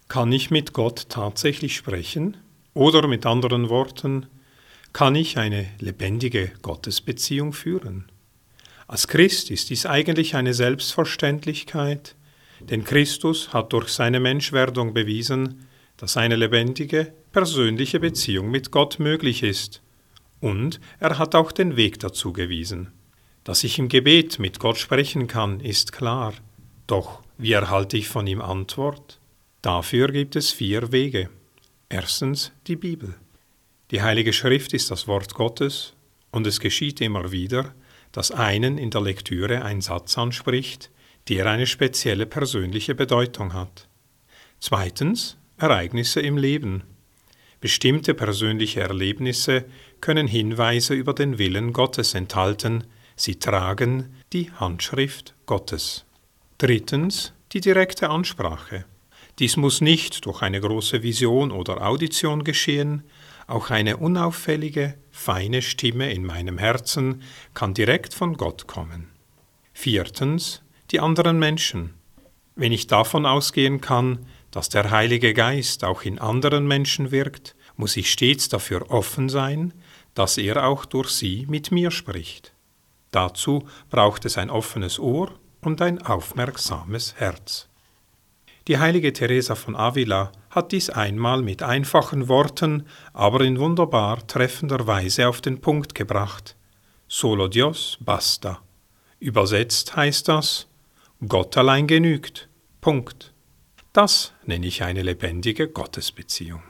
Kann ich mit Gott tatsächlich sprechen? Oder mit anderen Worten, kann ich eine lebendige Gottesbeziehung führen? Als Christ ist dies eigentlich eine Selbstverständlichkeit, denn Christus hat durch seine Menschwerdung bewiesen, dass eine lebendige, persönliche Beziehung mit Gott möglich ist. Und er hat auch den Weg dazu gewiesen. Dass ich im Gebet mit Gott sprechen kann, ist klar. Doch wie erhalte ich von ihm Antwort? Dafür gibt es 4 Wege. Erstens die Bibel. Die Heilige Schrift ist das Wort Gottes und es geschieht immer wieder, dass einen in der Lektüre ein Satz anspricht, der eine spezielle persönliche Bedeutung hat. Zweitens Ereignisse im Leben. Bestimmte persönliche Erlebnisse können Hinweise über den Willen Gottes enthalten, sie tragen die Handschrift Gottes. Drittens die direkte Ansprache. Dies muss nicht durch eine große Vision oder Audition geschehen, auch eine unauffällige, feine Stimme in meinem Herzen kann direkt von Gott kommen. Viertens die anderen Menschen. Wenn ich davon ausgehen kann, dass der Heilige Geist auch in anderen Menschen wirkt, muss ich stets dafür offen sein, dass er auch durch sie mit mir spricht. Dazu braucht es ein offenes Ohr und ein aufmerksames Herz. Die heilige Teresa von Avila hat dies einmal mit einfachen Worten, aber in wunderbar treffender Weise auf den Punkt gebracht. Solo Dios basta. Übersetzt heißt das, Gott allein genügt. Punkt. Das nenne ich eine lebendige Gottesbeziehung.